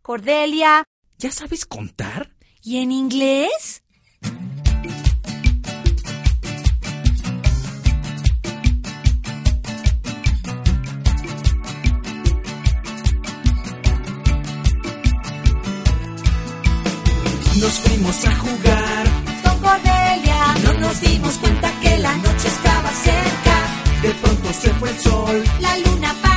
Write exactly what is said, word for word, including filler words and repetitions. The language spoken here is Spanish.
Cordelia. ¿Ya sabes contar? ¿Y en inglés? Nos fuimos a jugar Con Cordelia. y no nos dimos cuenta que la noche estaba cerca. De pronto se fue el sol. La luna